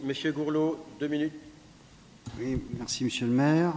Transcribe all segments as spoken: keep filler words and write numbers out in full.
Monsieur Gourlot, deux minutes. Oui, merci Monsieur le maire.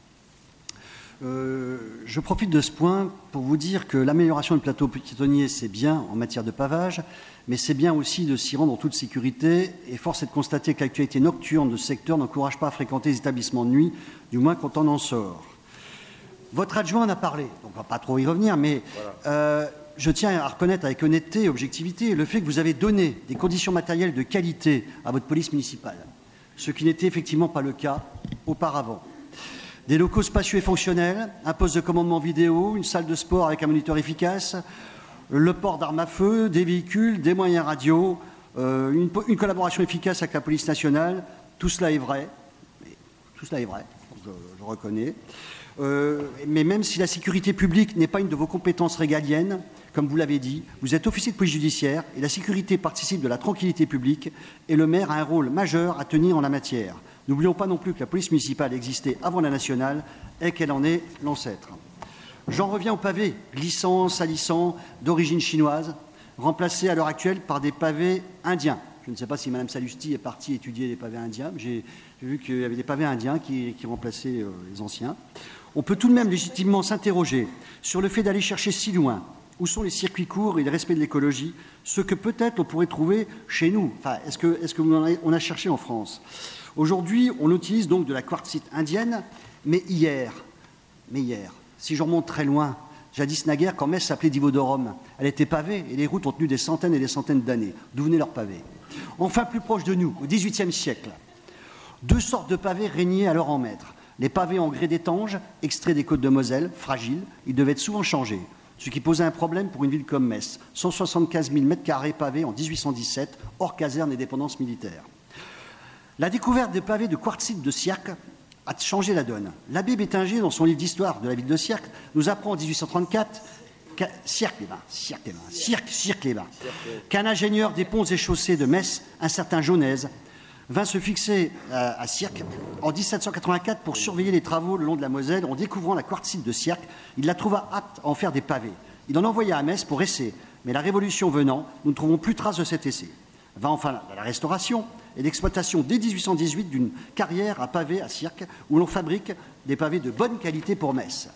Euh, je profite de ce point pour vous dire que l'amélioration du plateau piétonnier, c'est bien en matière de pavage, mais c'est bien aussi de s'y rendre en toute sécurité. Et force est de constater que l'actualité nocturne de ce secteur n'encourage pas à fréquenter les établissements de nuit, du moins quand on en sort. Votre adjoint en a parlé, donc on ne va pas trop y revenir, mais voilà. euh, je tiens à reconnaître avec honnêteté et objectivité le fait que vous avez donné des conditions matérielles de qualité à votre police municipale, ce qui n'était effectivement pas le cas auparavant. Des locaux spacieux et fonctionnels, un poste de commandement vidéo, une salle de sport avec un moniteur efficace, le port d'armes à feu, des véhicules, des moyens radio, euh, une, une collaboration efficace avec la police nationale. Tout cela est vrai. Tout cela est vrai, je, je reconnais. Euh, mais même si la sécurité publique n'est pas une de vos compétences régaliennes, comme vous l'avez dit, vous êtes officier de police judiciaire et la sécurité participe de la tranquillité publique et le maire a un rôle majeur à tenir en la matière. N'oublions pas non plus que la police municipale existait avant la nationale et qu'elle en est l'ancêtre. J'en reviens aux pavés glissants, salissants, d'origine chinoise, remplacés à l'heure actuelle par des pavés indiens. Je ne sais pas si Mme Salusti est partie étudier les pavés indiens, mais j'ai vu qu'il y avait des pavés indiens qui, qui remplaçaient euh, les anciens. On peut tout de même légitimement s'interroger sur le fait d'aller chercher si loin. Où sont les circuits courts et le respect de l'écologie, ce que peut-être on pourrait trouver chez nous. Enfin, est-ce que, est-ce qu'on a, on a cherché en France? Aujourd'hui, on utilise donc de la quartzite indienne, mais hier, mais hier, si je remonte très loin, jadis naguère, quand Metz s'appelait Divodorum, elle était pavée et les routes ont tenu des centaines et des centaines d'années. D'où venaient leurs pavés? Enfin, plus proche de nous, au dix-huitième siècle, deux sortes de pavés régnaient alors en maître. Les pavés en grès d'étange, extraits des côtes de Moselle, fragiles, ils devaient être souvent changés, ce qui posait un problème pour une ville comme Metz. cent soixante-quinze mille mètres carrés pavés en dix-huit cent dix-sept, hors caserne et dépendance militaire. La découverte des pavés de quartzite de Sierck a changé la donne. L'abbé Bétinger, dans son livre d'histoire de la ville de Sierck, nous apprend en dix-huit cent trente-quatre Sierck-les-Bains, Sierck-les-Bains, Sierck, Sierck-les-Bains, qu'un ingénieur des ponts et chaussées de Metz, un certain Jaunez, vint se fixer à, à Sierck en dix-sept cent quatre-vingt-quatre pour surveiller les travaux le long de la Moselle. En découvrant la quartzite de Sierck, il la trouva apte à en faire des pavés. Il en envoya à Metz pour essai, mais la Révolution venant, nous ne trouvons plus trace de cet essai. Va enfin la restauration et l'exploitation dès dix-huit cent dix-huit d'une carrière à pavés à Sierck où l'on fabrique des pavés de bonne qualité pour Metz.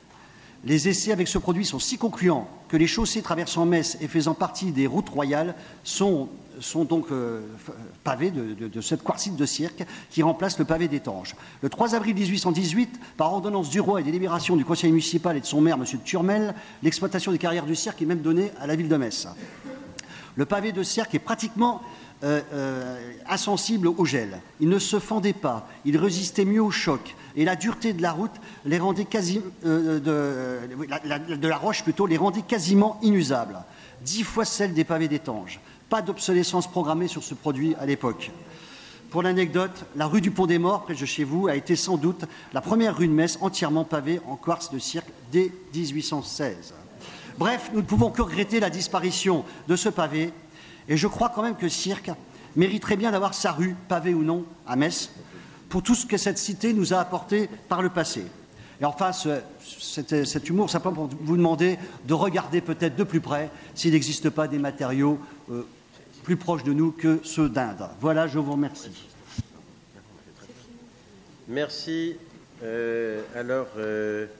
Les essais avec ce produit sont si concluants que les chaussées traversant Metz et faisant partie des routes royales sont, sont donc euh, pavés de, de, de cette quartzite de Sierck qui remplace le pavé d'étange. Le trois avril dix-huit cent dix-huit, par ordonnance du roi et délibération du conseil municipal et de son maire, M. Turmel, l'exploitation des carrières de Sierck est même donnée à la ville de Metz. Le pavé de Sierck est pratiquement euh, euh, insensible au gel. Il ne se fendait pas, il résistait mieux au choc. Et la dureté de la route les rendait quasi, euh, de, la, la, de la roche plutôt, les rendait quasiment inusables. Dix fois celle des pavés d'étange. Pas d'obsolescence programmée sur ce produit à l'époque. Pour l'anecdote, la rue du Pont des Morts, près de chez vous, a été sans doute la première rue de Metz entièrement pavée en quartz de Sierck dès dix-huit cent seize. Bref, nous ne pouvons que regretter la disparition de ce pavé. Et je crois quand même que Sierck mériterait bien d'avoir sa rue, pavée ou non, à Metz, pour tout ce que cette cité nous a apporté par le passé. Et enfin, ce, cet, cet humour, simplement pour vous demander de regarder peut-être de plus près s'il n'existe pas des matériaux euh, plus proches de nous que ceux d'Inde. Voilà, je vous remercie. Merci. Euh, alors... Euh